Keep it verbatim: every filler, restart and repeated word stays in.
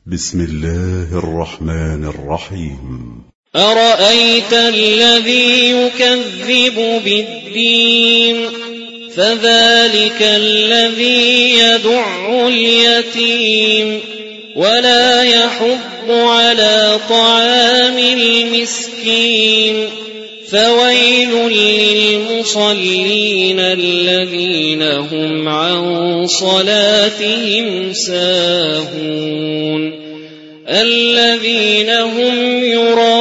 بسم الله الرحمن الرحيم. أرأيت الذي يكذب بالدين فذلك الذي يدع اليتيم ولا يحض على طعام المسكين فويل للمصلين الذين هم عن صلاتهم ساهون الذين هم يراءون